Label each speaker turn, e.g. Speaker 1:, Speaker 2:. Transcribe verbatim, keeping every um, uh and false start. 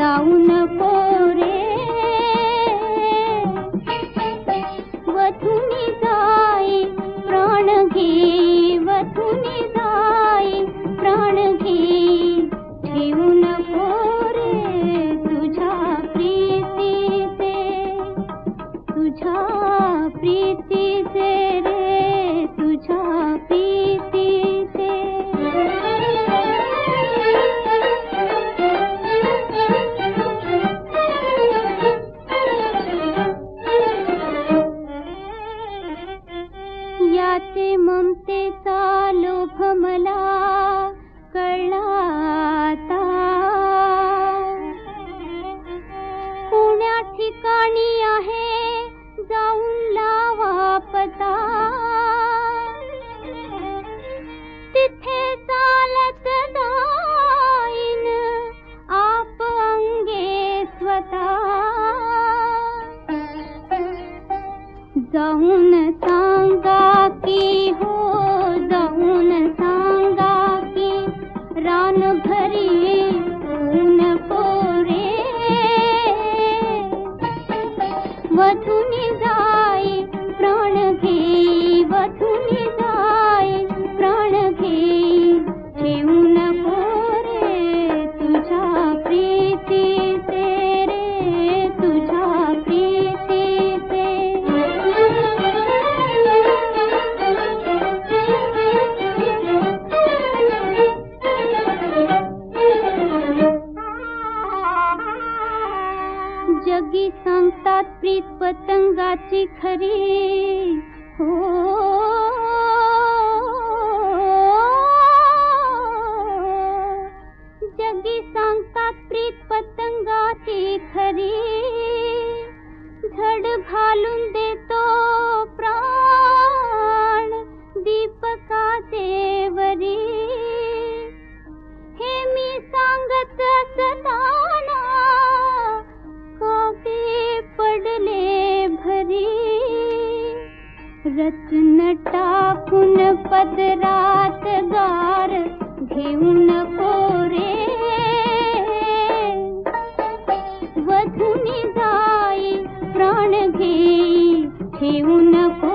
Speaker 1: जाऊ नको रे वथुनी जाई प्राण घे वथुनी जाई प्राण घे ठेवू नको रे तुझ्या प्रीतीचे तुझ्या प्रीतीचे रे तुझ्या प्रीतीचे याचे ममतेचा लोभ मला कळला आता पुण्या ठिकाणी आहे जाऊन लावा पता तिथे चालत जाईन आप अंगे स्वतः जाऊन सांगा की हो जाऊन सांगा की रान भरी ऊन पोरे वथुनी जाई प्राण घे वथुनी जाई प्राण घे ठेवू नको रे तुझ्या प्रीतीचे रे तुझ्या प्रीतीचे जगी सांगतात प्रीत पतंगाची खरी हो जगी सांगतात प्रीत पतंगाची खरी झड घालून देतो प्राण दीपकाचे वरी हे मी सांगत असताना कागे पडले भरी रत्न टाकून पदरात गार घेऊ नको रे वथुनी जाई प्राण घे ठेवू नको